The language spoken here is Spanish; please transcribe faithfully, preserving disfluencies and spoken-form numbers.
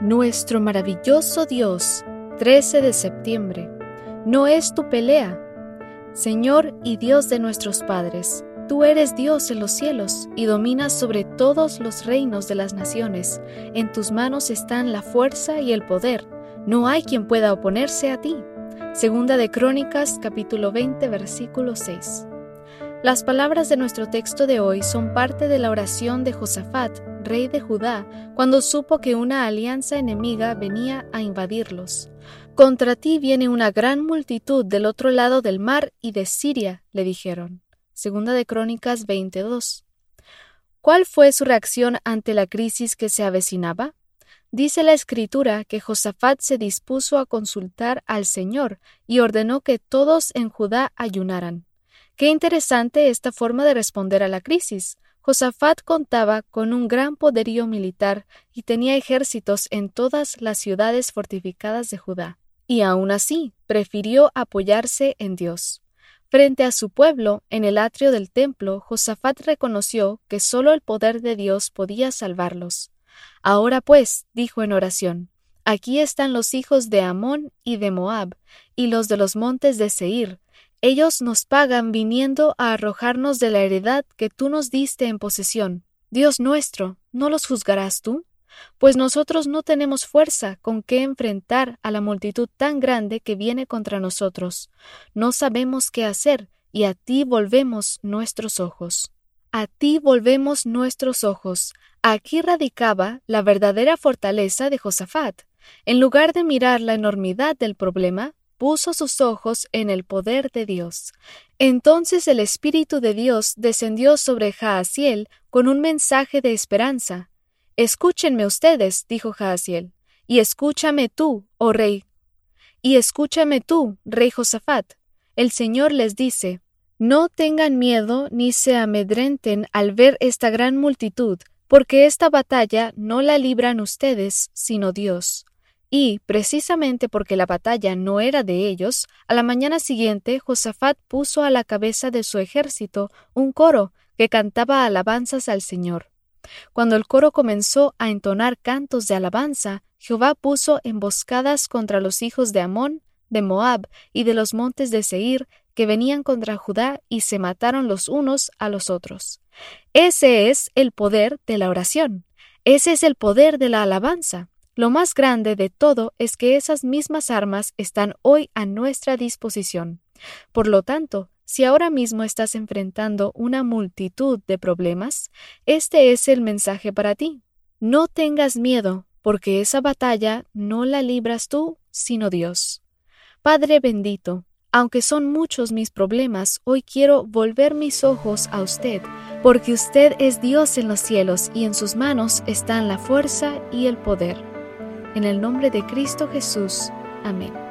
Nuestro maravilloso Dios, trece de septiembre, no es tu pelea. Señor y Dios de nuestros padres, tú eres Dios en los cielos y dominas sobre todos los reinos de las naciones. En tus manos están la fuerza y el poder. No hay quien pueda oponerse a ti. Segunda de Crónicas, capítulo veinte, versículo seis. Las palabras de nuestro texto de hoy son parte de la oración de Josafat, rey de Judá, cuando supo que una alianza enemiga venía a invadirlos. «Contra ti viene una gran multitud del otro lado del mar y de Siria», le dijeron. Segunda de Crónicas veintidós. ¿Cuál fue su reacción ante la crisis que se avecinaba? Dice la Escritura que Josafat se dispuso a consultar al Señor y ordenó que todos en Judá ayunaran. Qué interesante esta forma de responder a la crisis. Josafat contaba con un gran poderío militar y tenía ejércitos en todas las ciudades fortificadas de Judá. Y aún así, prefirió apoyarse en Dios. Frente a su pueblo, en el atrio del templo, Josafat reconoció que solo el poder de Dios podía salvarlos. «Ahora pues», dijo en oración, «aquí están los hijos de Amón y de Moab, y los de los montes de Seir. Ellos nos pagan viniendo a arrojarnos de la heredad que tú nos diste en posesión. Dios nuestro, ¿no los juzgarás tú? Pues nosotros no tenemos fuerza con que enfrentar a la multitud tan grande que viene contra nosotros. No sabemos qué hacer, y a ti volvemos nuestros ojos». A ti volvemos nuestros ojos. Aquí radicaba la verdadera fortaleza de Josafat. En lugar de mirar la enormidad del problema, puso sus ojos en el poder de Dios. Entonces el Espíritu de Dios descendió sobre Jaasiel con un mensaje de esperanza. «Escúchenme ustedes», dijo Jaasiel, «y escúchame tú, oh rey, y escúchame tú, rey Josafat. El Señor les dice, no tengan miedo ni se amedrenten al ver esta gran multitud, porque esta batalla no la libran ustedes, sino Dios». Y, precisamente porque la batalla no era de ellos, a la mañana siguiente Josafat puso a la cabeza de su ejército un coro que cantaba alabanzas al Señor. Cuando el coro comenzó a entonar cantos de alabanza, Jehová puso emboscadas contra los hijos de Amón, de Moab y de los montes de Seir, que venían contra Judá y se mataron los unos a los otros. Ese es el poder de la oración. Ese es el poder de la alabanza. Lo más grande de todo es que esas mismas armas están hoy a nuestra disposición. Por lo tanto, si ahora mismo estás enfrentando una multitud de problemas, este es el mensaje para ti. No tengas miedo, porque esa batalla no la libras tú, sino Dios. Padre bendito, aunque son muchos mis problemas, hoy quiero volver mis ojos a usted, porque usted es Dios en los cielos y en sus manos están la fuerza y el poder. En el nombre de Cristo Jesús. Amén.